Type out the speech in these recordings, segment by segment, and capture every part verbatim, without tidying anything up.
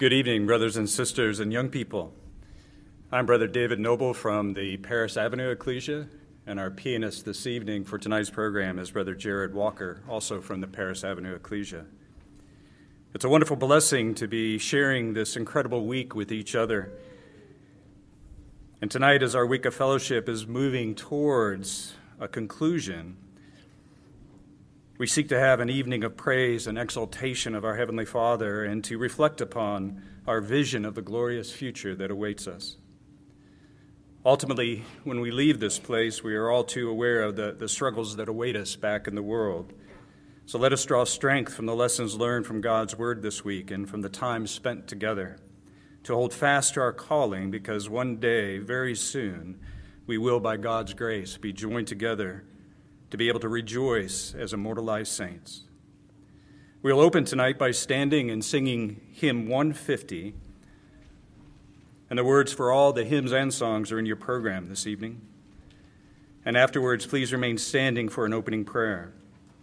Good evening, brothers and sisters and young people. I'm Brother David Noble from the Paris Avenue Ecclesia, and our pianist this evening for tonight's program is Brother Jared Walker, also from the Paris Avenue Ecclesia. It's a wonderful blessing to be sharing this incredible week with each other. And tonight, as our week of fellowship is moving towards a conclusion, we seek to have an evening of praise and exaltation of our Heavenly Father and to reflect upon our vision of the glorious future that awaits us. Ultimately, when we leave this place, we are all too aware of the, the struggles that await us back in the world. So let us draw strength from the lessons learned from God's Word this week and from the time spent together to hold fast to our calling, because one day, very soon, we will, by God's grace, be joined together to be able to rejoice as immortalized saints. We'll open tonight by standing and singing hymn one fifty, and the words for all the hymns and songs are in your program this evening. And afterwards, please remain standing for an opening prayer.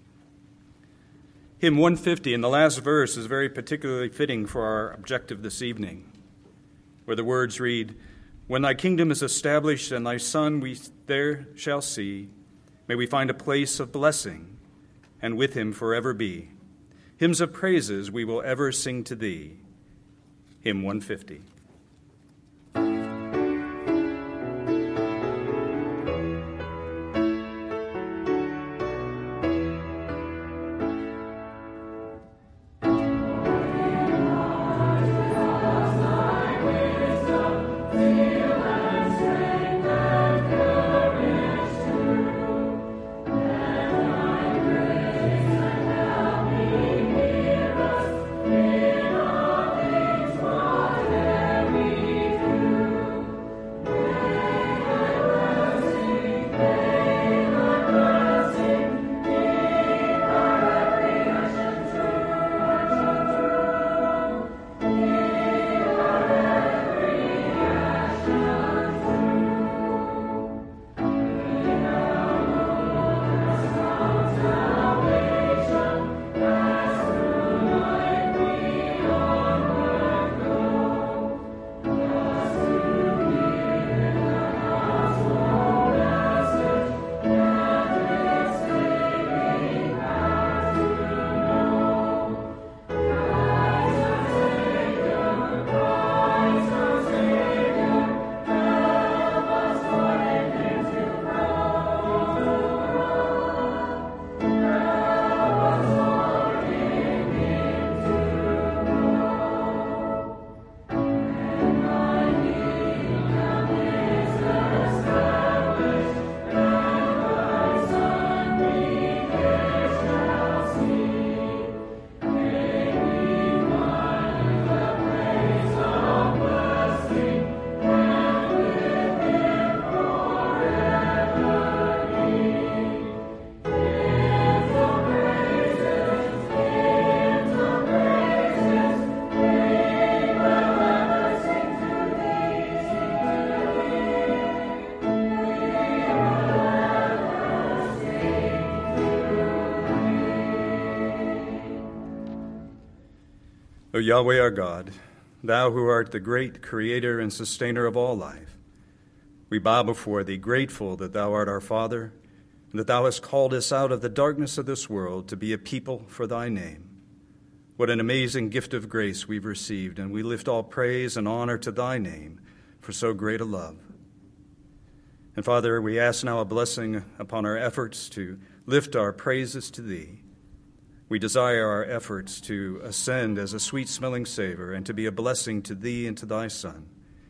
Hymn one fifty, in the last verse, is very particularly fitting for our objective this evening, where the words read, "When thy kingdom is established and thy Son we there shall see, may we find a place of blessing, and with him forever be. Hymns of praises we will ever sing to thee." Hymn one fifty. O Yahweh our God, thou who art the great creator and sustainer of all life, we bow before thee, grateful that thou art our Father, and that thou hast called us out of the darkness of this world to be a people for thy name. What an amazing gift of grace we've received, and we lift all praise and honor to thy name for so great a love. And Father, we ask now a blessing upon our efforts to lift our praises to thee. We desire our efforts to ascend as a sweet-smelling savor and to be a blessing to thee and to thy Son.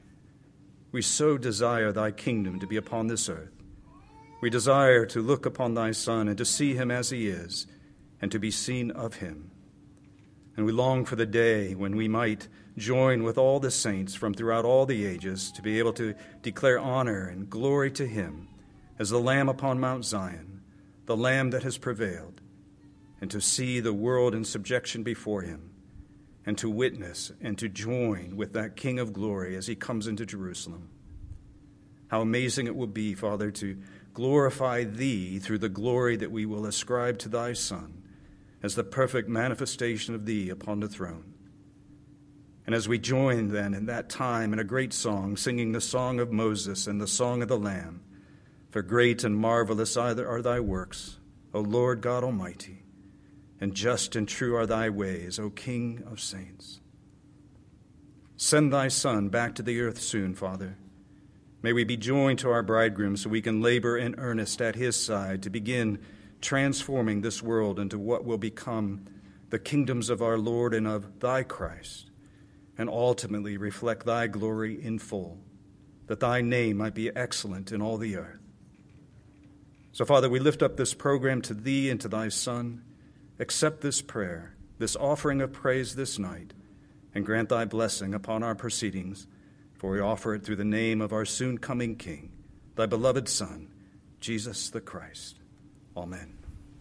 We so desire thy kingdom to be upon this earth. We desire to look upon thy Son and to see him as he is and to be seen of him. And we long for the day when we might join with all the saints from throughout all the ages to be able to declare honor and glory to him as the Lamb upon Mount Zion, the Lamb that has prevailed, and to see the world in subjection before him, and to witness and to join with that King of glory as he comes into Jerusalem. How amazing it will be, Father, to glorify thee through the glory that we will ascribe to thy Son as the perfect manifestation of thee upon the throne. And as we join then in that time in a great song, singing the song of Moses and the song of the Lamb, for great and marvelous are thy works, O Lord God Almighty, and just and true are thy ways, O King of saints. Send thy Son back to the earth soon, Father. May we be joined to our bridegroom so we can labor in earnest at his side to begin transforming this world into what will become the kingdoms of our Lord and of thy Christ, and ultimately reflect thy glory in full, that thy name might be excellent in all the earth. So, Father, we lift up this program to thee and to thy Son. Accept this prayer, this offering of praise this night, and grant thy blessing upon our proceedings, for we offer it through the name of our soon-coming King, thy beloved Son, Jesus the Christ. Amen.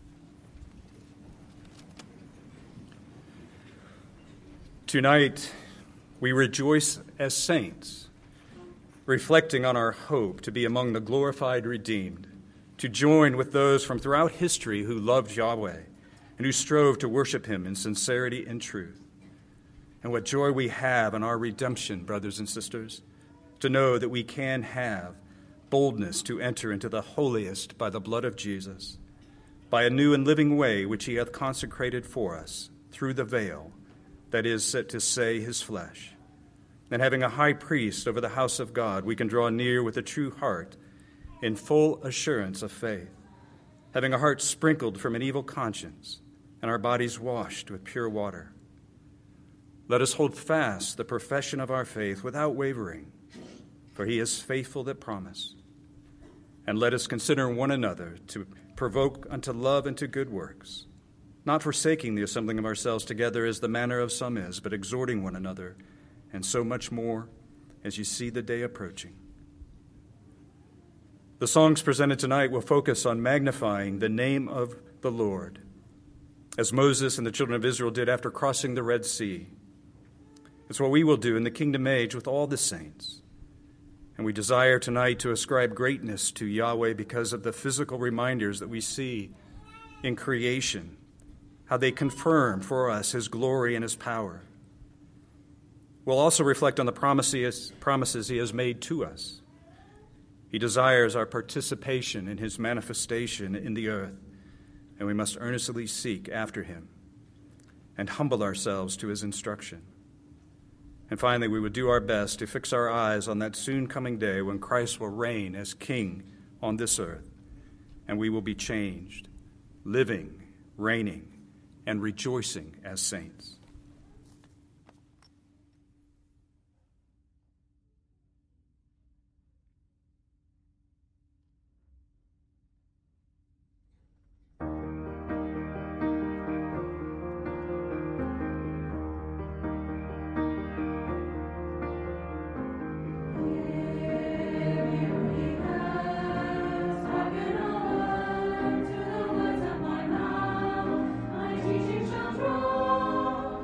Tonight, we rejoice as saints, reflecting on our hope to be among the glorified redeemed, to join with those from throughout history who loved Yahweh and who strove to worship him in sincerity and truth. And what joy we have in our redemption, brothers and sisters, to know that we can have boldness to enter into the holiest by the blood of Jesus, by a new and living way which he hath consecrated for us through the veil, that is set to say his flesh. And having a high priest over the house of God, we can draw near with a true heart in full assurance of faith, having a heart sprinkled from an evil conscience and our bodies washed with pure water. Let us hold fast the profession of our faith without wavering, for he is faithful that promised. And let us consider one another to provoke unto love and to good works, not forsaking the assembling of ourselves together as the manner of some is, but exhorting one another, and so much more as you see the day approaching. The songs presented tonight will focus on magnifying the name of the Lord, as Moses and the children of Israel did after crossing the Red Sea. It's what we will do in the kingdom age with all the saints. And we desire tonight to ascribe greatness to Yahweh because of the physical reminders that we see in creation, how they confirm for us his glory and his power. We'll also reflect on the promises he has made to us. He desires our participation in his manifestation in the earth, and we must earnestly seek after him and humble ourselves to his instruction. And finally, we would do our best to fix our eyes on that soon-coming day when Christ will reign as King on this earth, and we will be changed, living, reigning, and rejoicing as saints. Teaching shall draw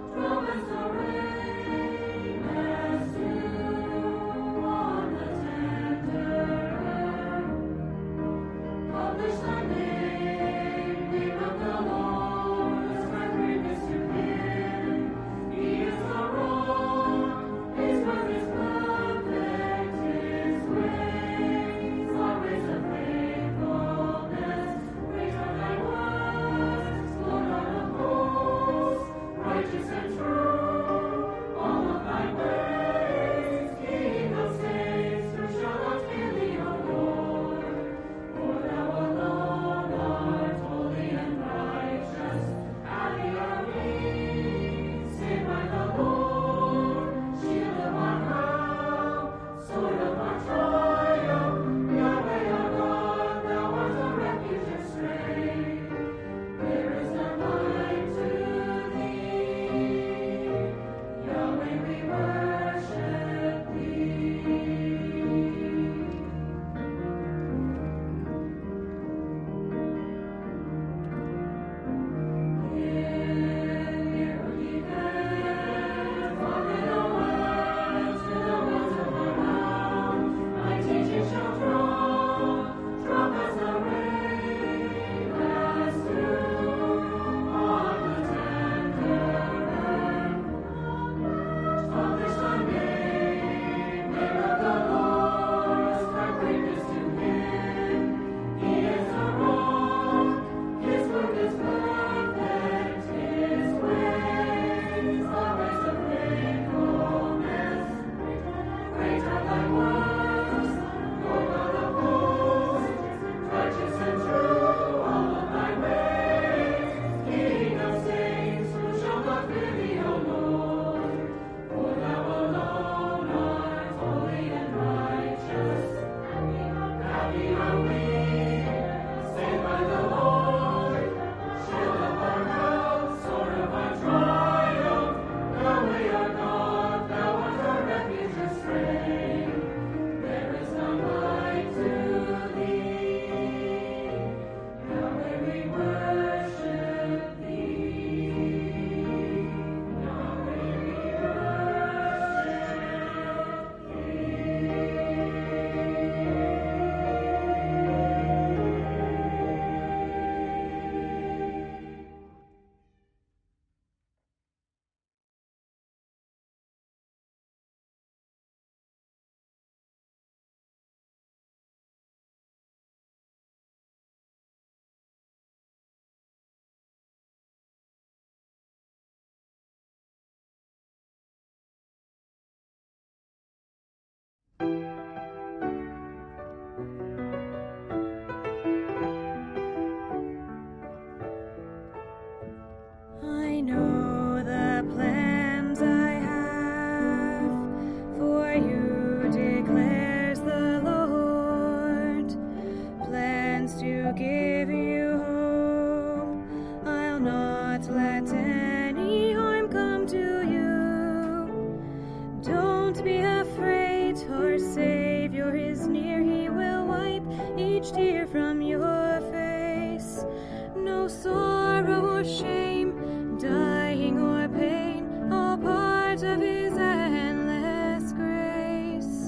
Don't be afraid, our Savior is near. He will wipe each tear from your face. No sorrow or shame, dying or pain, all part of his endless grace.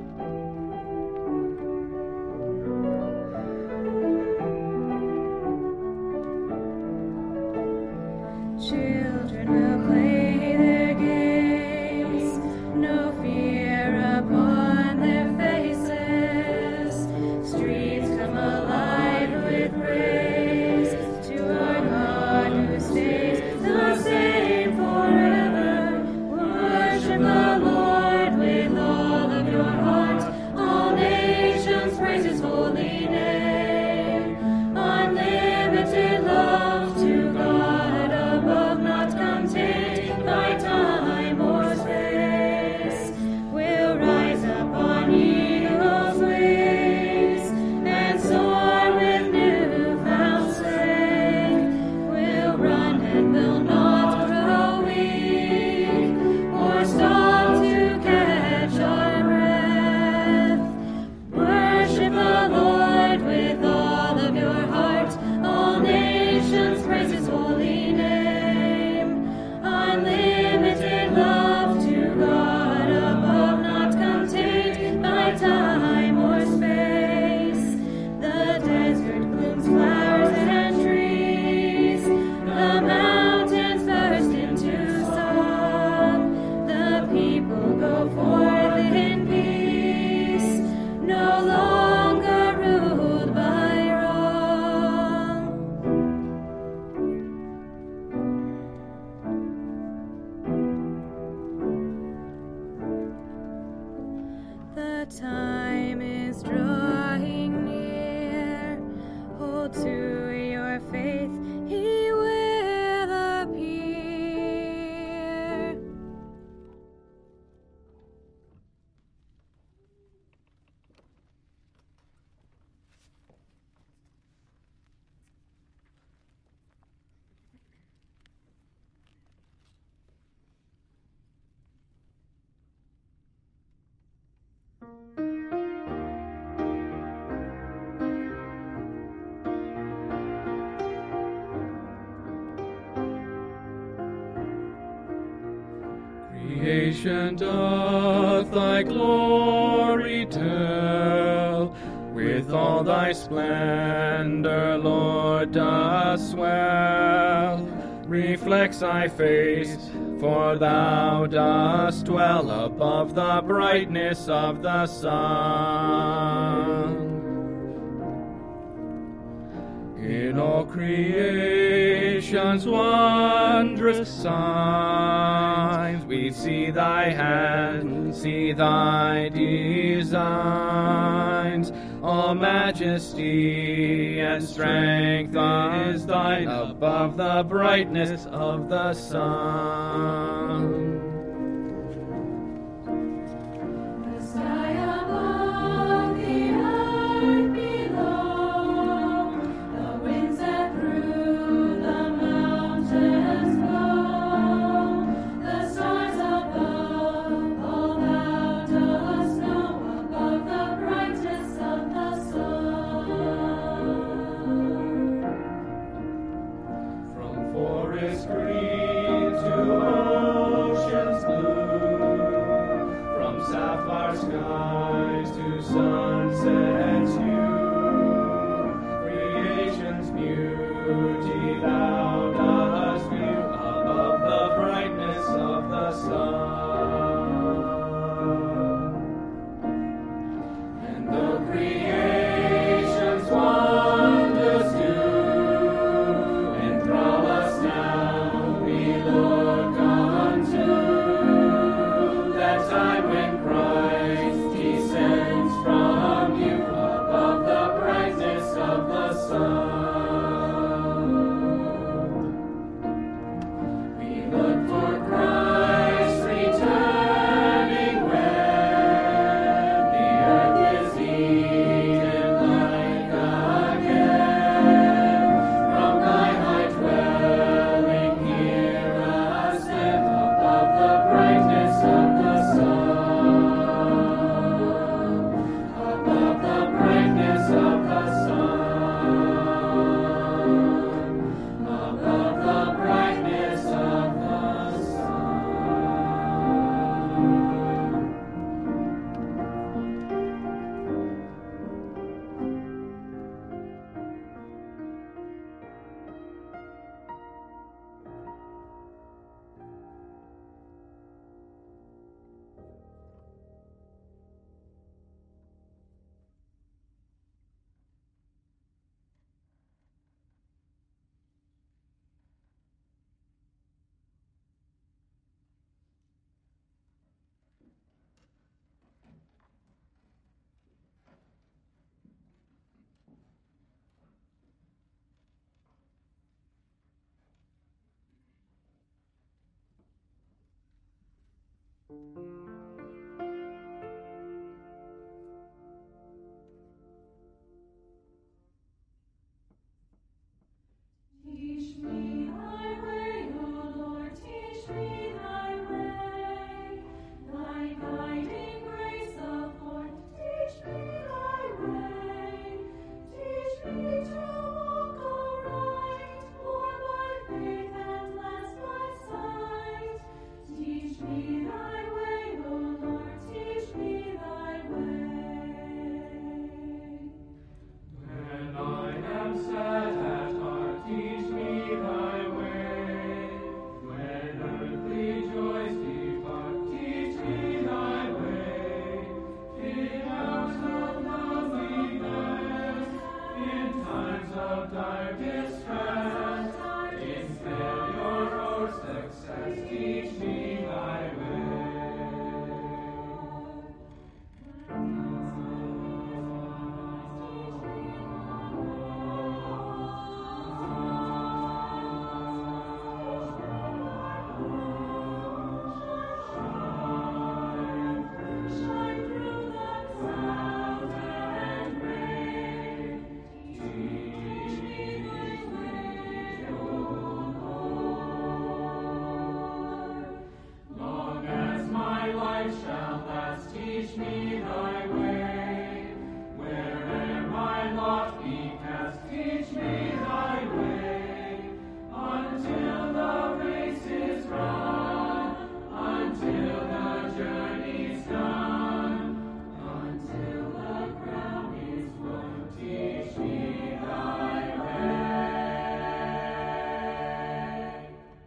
Children will play their games, no fear upon their faces. Streets come alive with praise to our God who stays the same forever. Worship the Lord with all of your heart. All nations praise his holy name. Unlimited love to God above, not contained by time or space. We'll rise up on eagle's wings and soar with newfound strength. We'll run and will not grow weak or stop to catch our breath. Worship the Lord with all of your heart. All nations praise his holy name. Unlimited love to God above, not contained by time or space. The desert blooms flowers and trees. The mountains burst into song. The people go forth in peace, no longer ruled by wrong. The time is drawing near. Hold to your faith, he will appear. Creation doth thy glory tell, with all thy splendor, Lord, dost swell. Reflects thy face, for thou dost dwell above the brightness of the sun. In all creation's wondrous signs, we see thy hand, see thy designs. All majesty and strength is thine above the brightness of the sun. The sky above, the earth below, the winds that through the mountains blow, the stars above, all thou dost know, above the brightness of the sun. From forest green to ocean's blue, from sapphire skies to sunset's hue, creation's beauty thou dost view above the brightness of the sun. And though creation's wonders do enthrall us now, we look unto that time when Christ descends from you above the brightness of the sun. We look for Christ returning when the earth is heated like again. From thy high dwelling, hear us stand above the brightness of the sun. Teach me thy way, O Lord, teach me thy way. Thy guiding grace afford, teach me thy way. Teach me to walk aright, more by faith and less by sight. Teach me thy way, O Lord, teach me thy way. When I am sad at heart, teach me thy way. When earthly joys depart, teach me thy way. In hours of loneliness, in times of dire distress, in failure or success, teach me thy way. Shine through the clouds and rain. Teach me thy way, O Lord. Long as my life shall last, teach me thy way. Where'er my lot be cast, teach me thy way. Until the race is run, until the journey's done, until the crown is won, teach me thy way.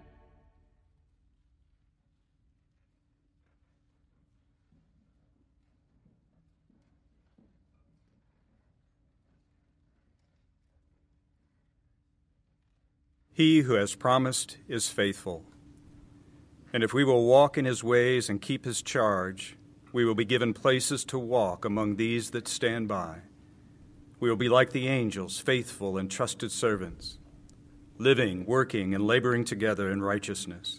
He who has promised is faithful. And if we will walk in his ways and keep his charge, we will be given places to walk among these that stand by. We will be like the angels, faithful and trusted servants, living, working, and laboring together in righteousness.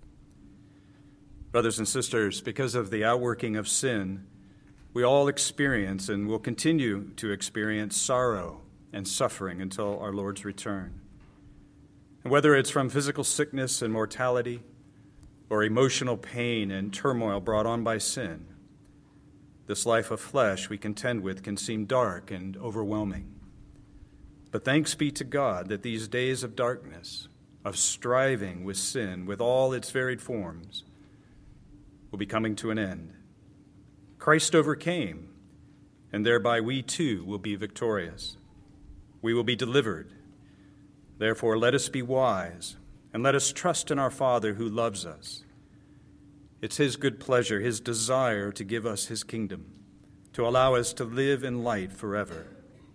Brothers and sisters, because of the outworking of sin, we all experience and will continue to experience sorrow and suffering until our Lord's return. And whether it's from physical sickness and mortality, or emotional pain and turmoil brought on by sin, this life of flesh we contend with can seem dark and overwhelming. But thanks be to God that these days of darkness, of striving with sin with all its varied forms, will be coming to an end. Christ overcame, and thereby we too will be victorious. We will be delivered. Therefore, let us be wise, and let us trust in our Father who loves us. It's his good pleasure, his desire to give us his kingdom, to allow us to live in light forever.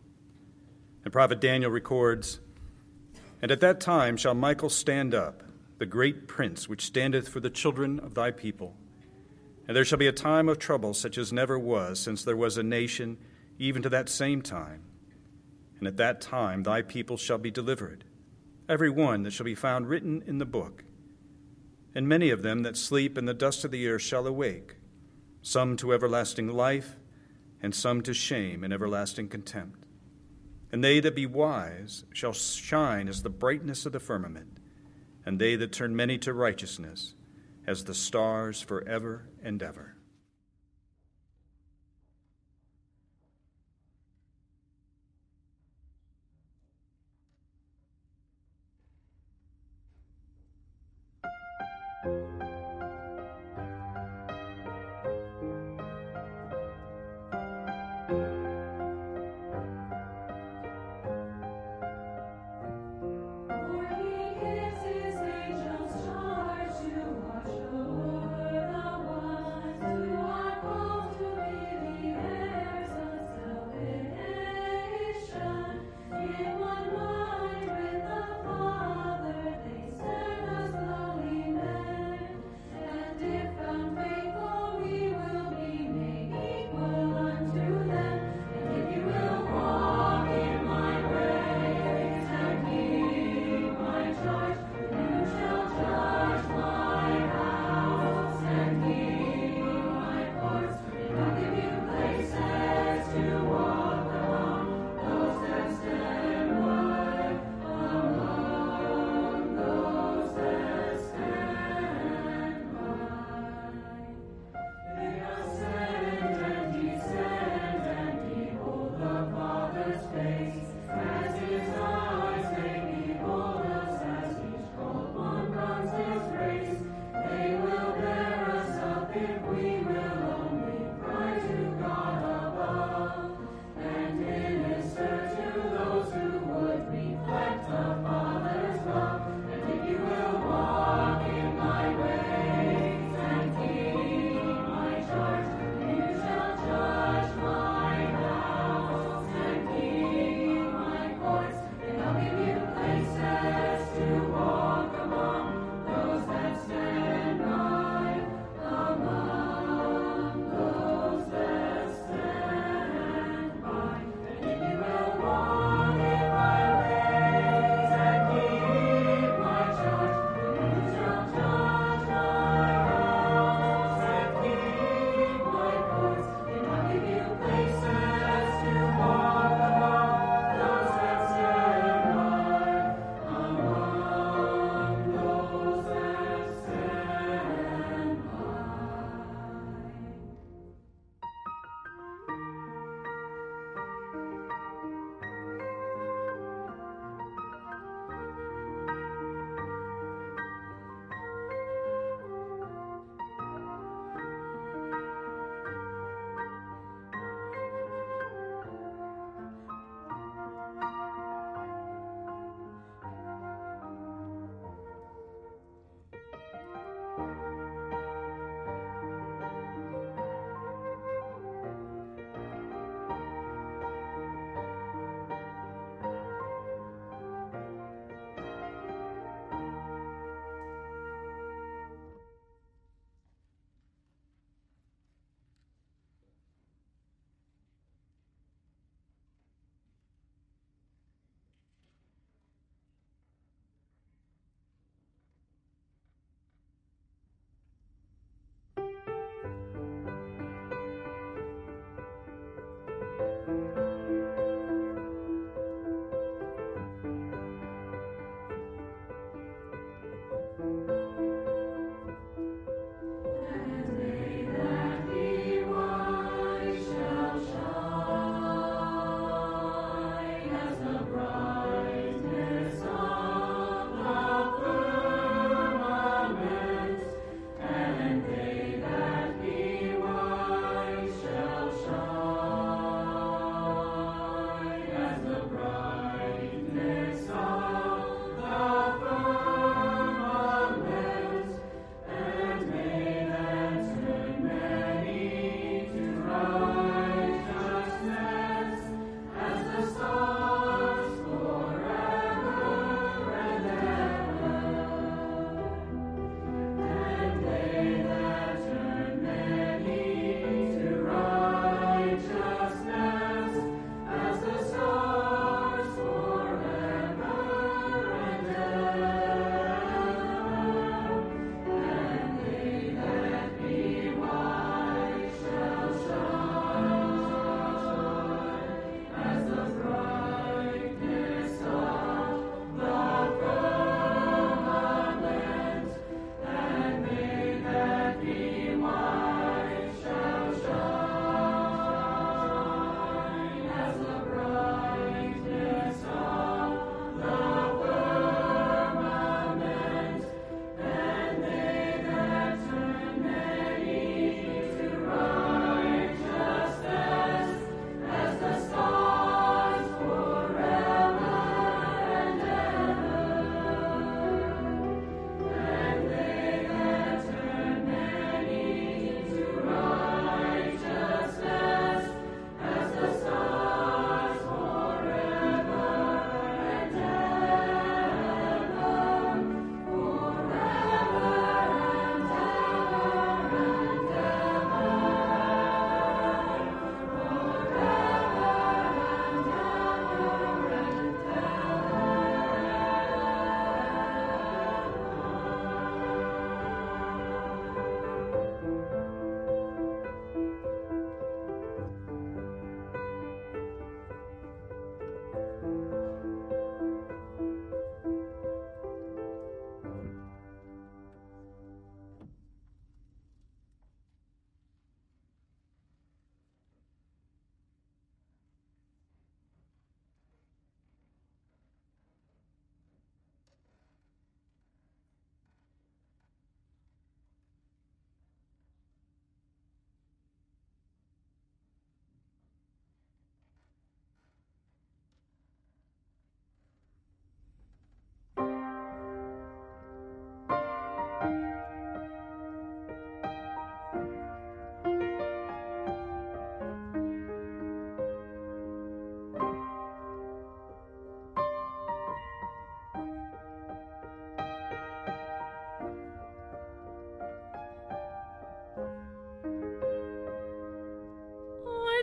And Prophet Daniel records, "And at that time shall Michael stand up, the great prince which standeth for the children of thy people. And there shall be a time of trouble such as never was since there was a nation, even to that same time. And at that time thy people shall be delivered, every one that shall be found written in the book. And many of them that sleep in the dust of the earth shall awake, some to everlasting life, and some to shame and everlasting contempt. And they that be wise shall shine as the brightness of the firmament, and they that turn many to righteousness as the stars forever and ever." For he gives his angels charge to watch over the ones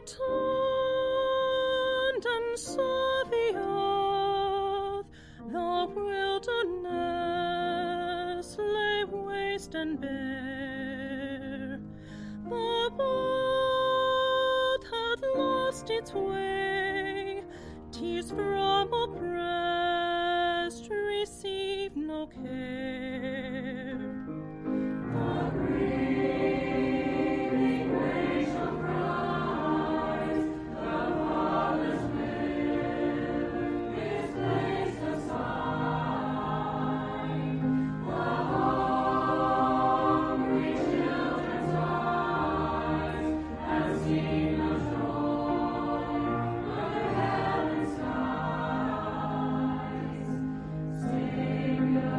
turned and saw the earth, the wilderness lay waste and bare. The world had lost its way, tears from a breast received no care. The grieving nation cries, the Father's will is placed aside. The hungry children's eyes have seen the joy under heaven's skies. Savior,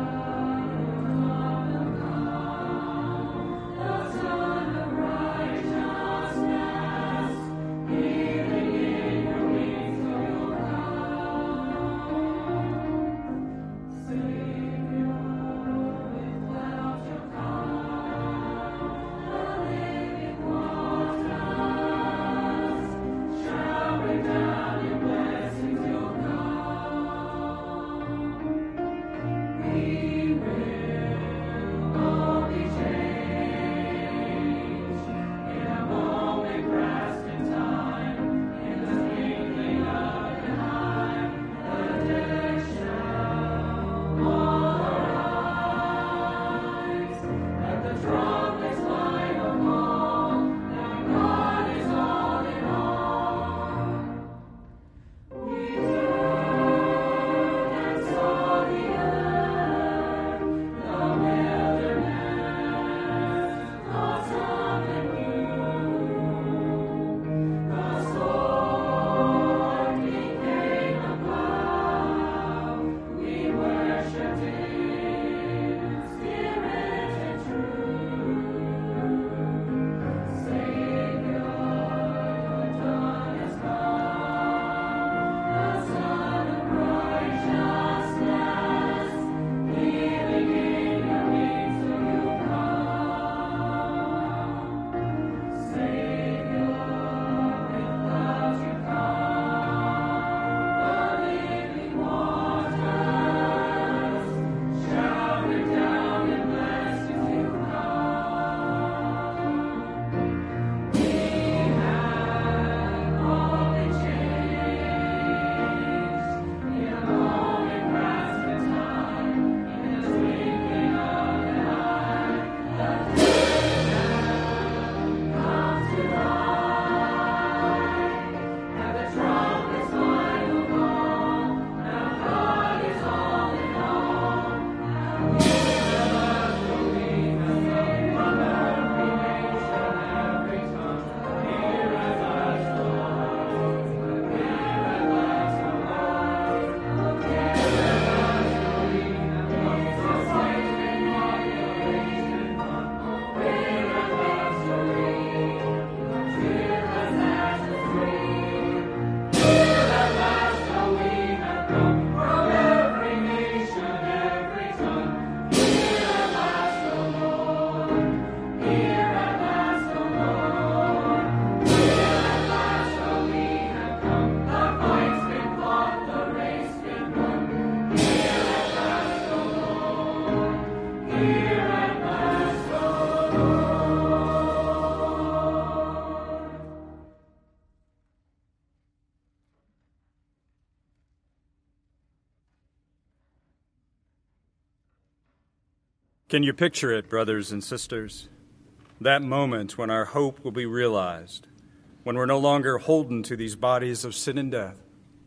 Can you picture it, brothers and sisters? That moment when our hope will be realized, when we're no longer holden to these bodies of sin and death.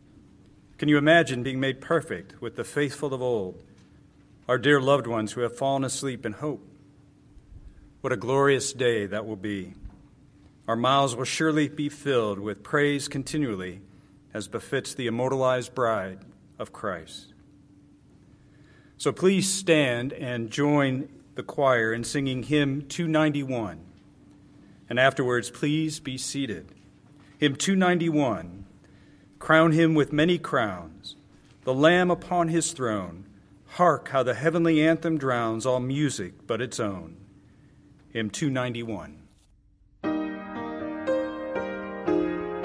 Can you imagine being made perfect with the faithful of old, our dear loved ones who have fallen asleep in hope? What a glorious day that will be. Our mouths will surely be filled with praise continually, as befits the immortalized bride of Christ. So please stand and join the choir in singing hymn two ninety-one. And afterwards, please be seated. Hymn two ninety-one, crown him with many crowns, the Lamb upon his throne. Hark how the heavenly anthem drowns all music but its own. Hymn two ninety-one.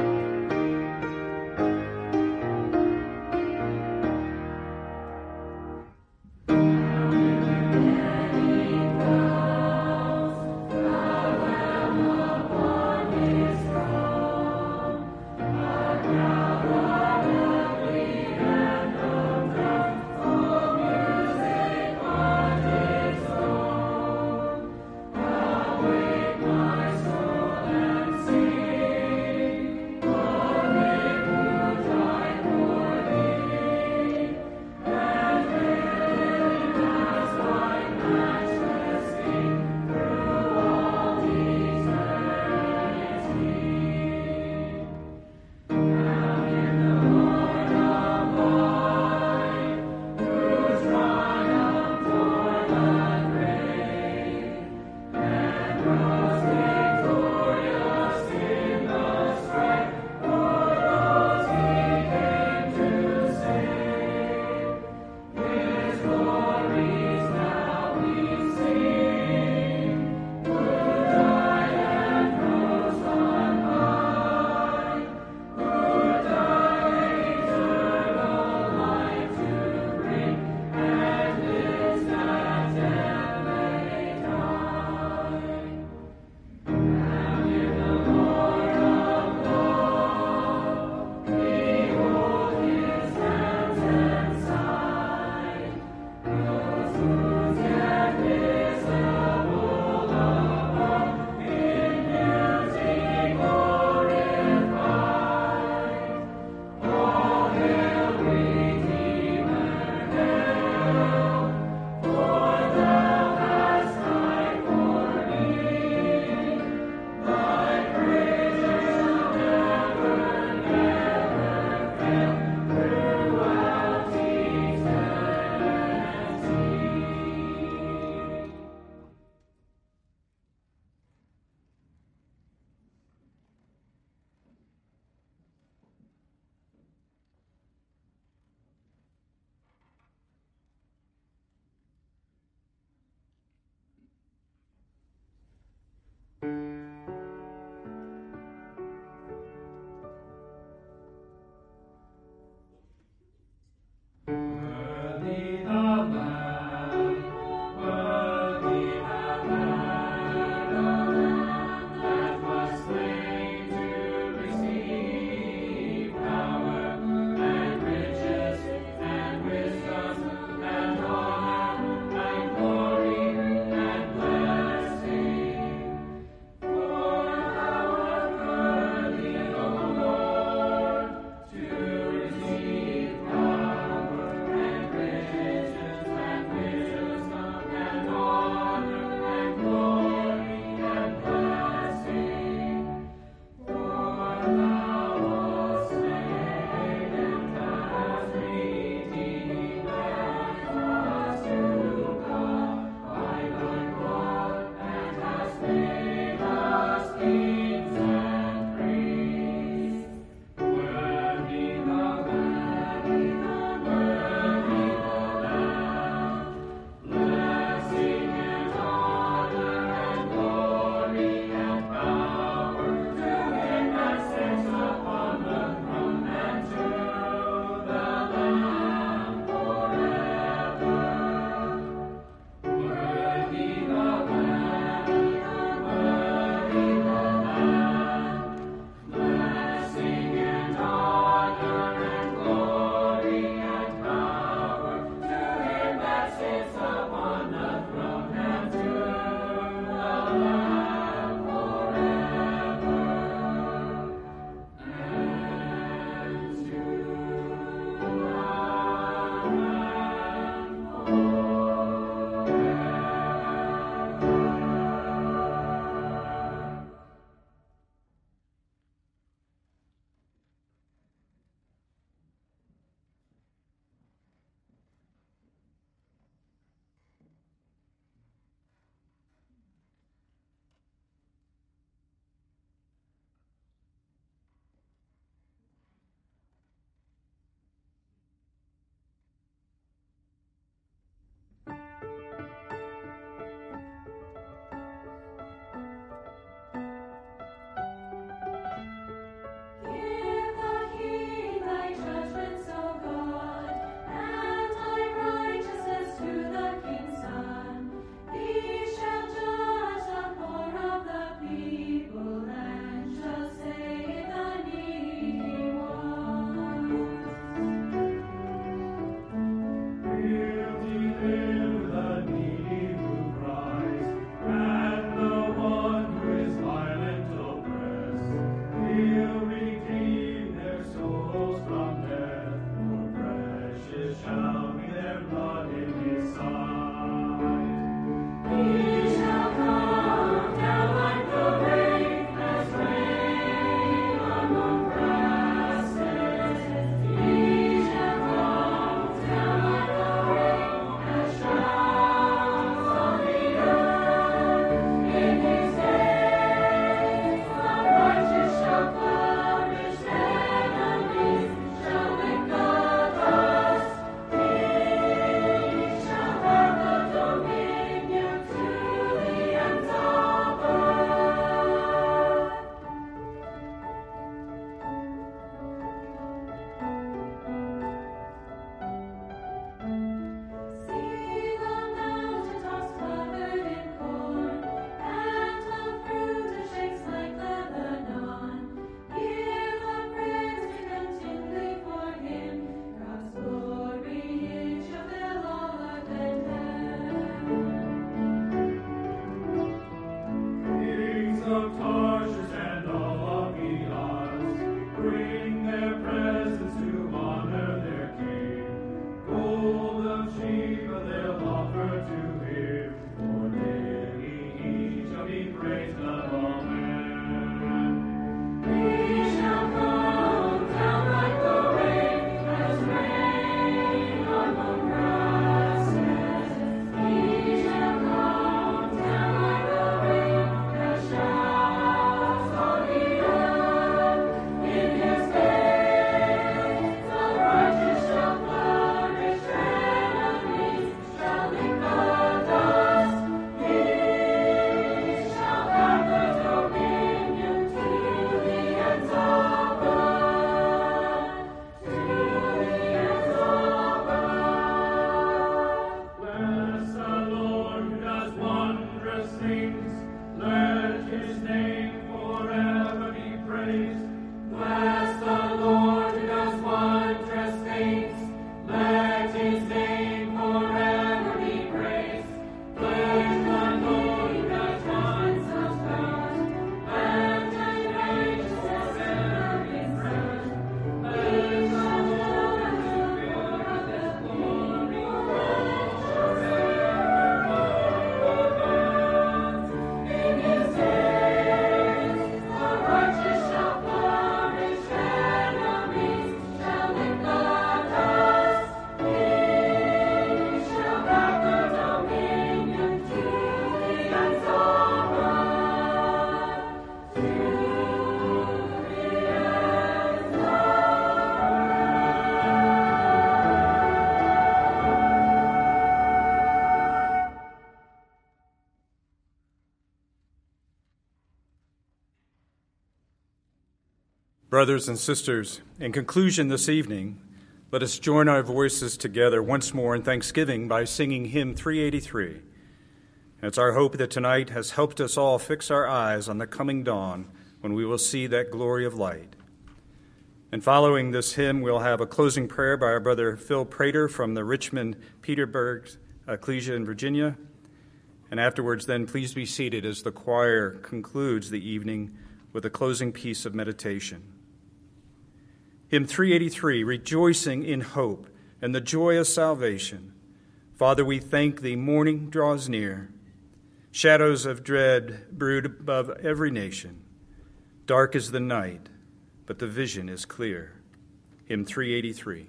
Brothers and sisters, in conclusion this evening, let us join our voices together once more in thanksgiving by singing hymn three eighty-three. It's our hope that tonight has helped us all fix our eyes on the coming dawn when we will see that glory of light. And following this hymn, we'll have a closing prayer by our brother Phil Prater from the Richmond Petersburg Ecclesia in Virginia. And afterwards, then, please be seated as the choir concludes the evening with a closing piece of meditation. Hymn three eighty-three, Rejoicing in Hope and the Joy of Salvation. Father, we thank thee, morning draws near. Shadows of dread brood above every nation. Dark is the night, but the vision is clear. Hymn three eighty-three.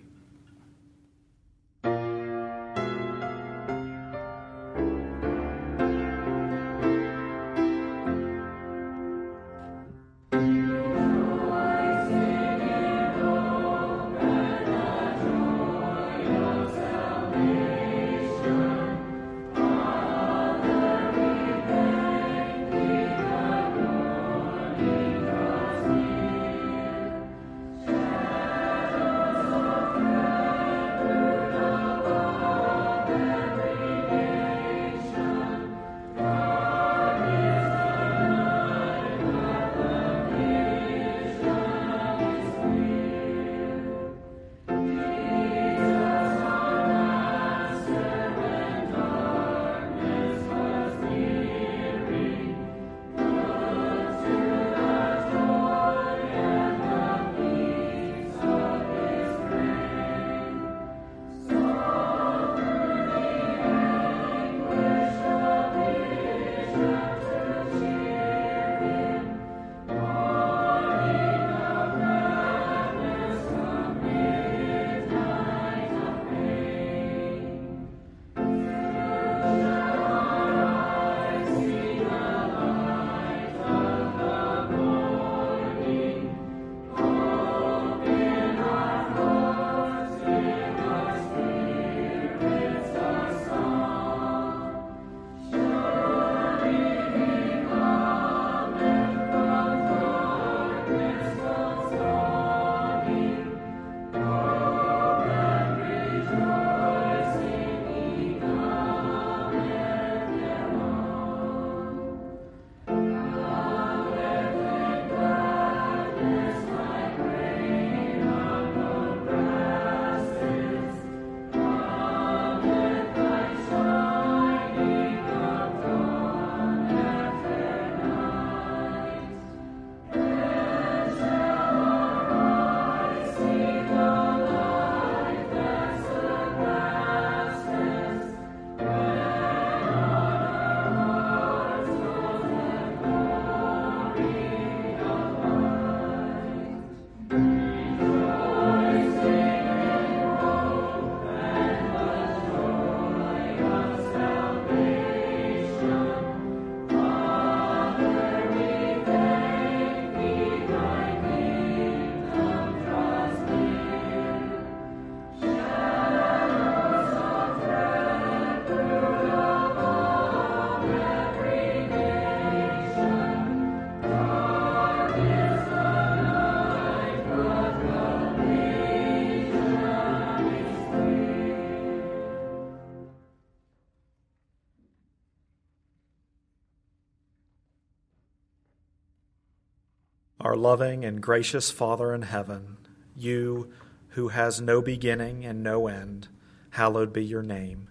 Our loving and gracious Father in heaven, you who has no beginning and no end, hallowed be your name.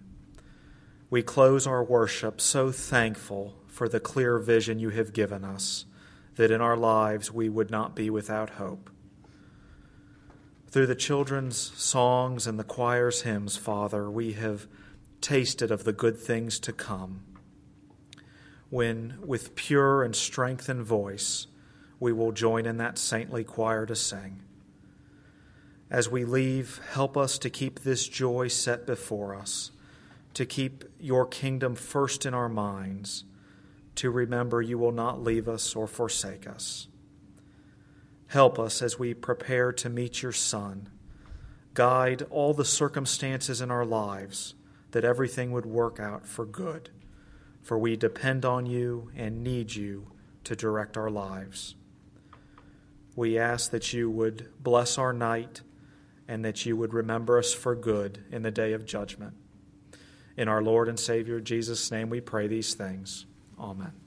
We close our worship so thankful for the clear vision you have given us, that in our lives we would not be without hope. Through the children's songs and the choir's hymns, Father, we have tasted of the good things to come, when with pure and strengthened voice we will join in that saintly choir to sing. As we leave, help us to keep this joy set before us, to keep your kingdom first in our minds, to remember you will not leave us or forsake us. Help us as we prepare to meet your Son. Guide all the circumstances in our lives, that everything would work out for good, for we depend on you and need you to direct our lives. We ask that you would bless our night and that you would remember us for good in the day of judgment. In our Lord and Savior Jesus' name we pray these things. Amen.